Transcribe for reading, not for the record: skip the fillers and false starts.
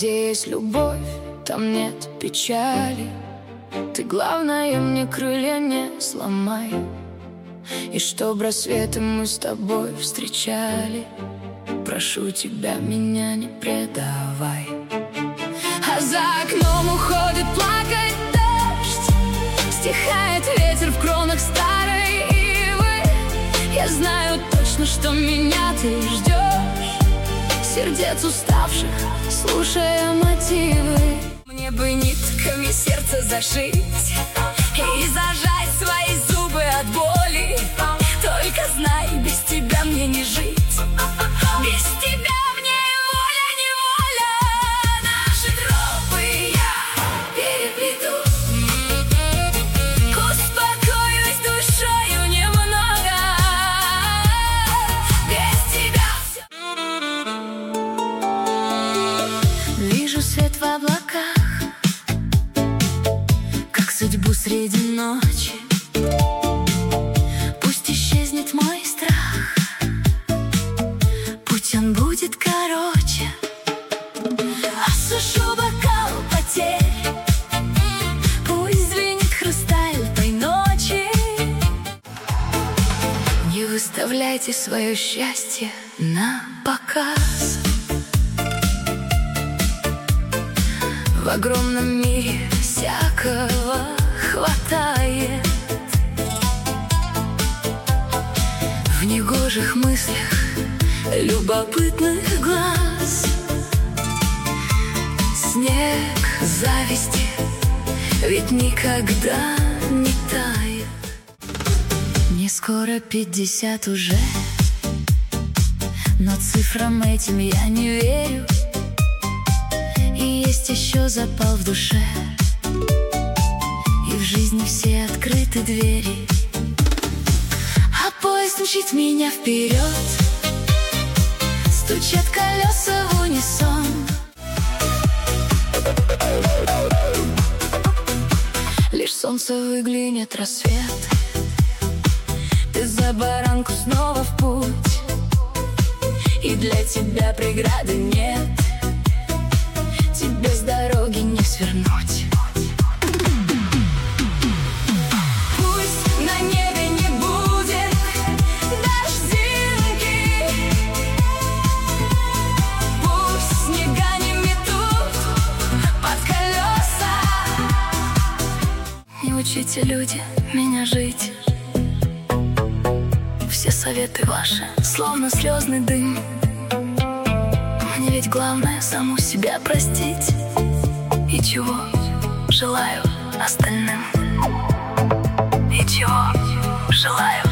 Где есть любовь, там нет печали. Ты, главное, мне крылья не сломай. И чтоб рассветы мы с тобой встречали, прошу тебя, меня не предавай. А за окном уходит плакать дождь, стихает ветер в кронах старой ивы. Я знаю точно, что меня ты ждешь, сердец уставших, слушая мотивы. Мне бы нитками сердце зашить и зажать свои зубы от боли. Только знай, без тебя мне не жить. Без тебя мне воля-неволя. Наши тропы я переплету, успокоюсь душою немного. Без тебя все. Вижу свет в облаках, как судьбу среди ночи. Пусть исчезнет мой страх, путь он будет короче. Осушу бокал потерь, пусть звенит хрусталь той ночи. Не выставляйте свое счастье на показ. В огромном мире всякого хватает. В негожих мыслях любопытных глаз снег зависти ведь никогда не тает. Мне скоро 50 уже, но цифрам этим я не верю. И есть еще запал в душе, и в жизни все открыты двери. А поезд мчит меня вперед, стучат колеса в унисон. Лишь солнце выглянет, рассвет, ты за баранку снова в путь, и для тебя преграды нет, тебе с дороги не свернуть. Пусть на небе не будет дождинки, пусть снега не метут под колеса. Не учите, люди, меня жить. Все советы ваши, словно слезный дым. Мне ведь главное саму себя простить. И чего желаю остальным? И чего желаю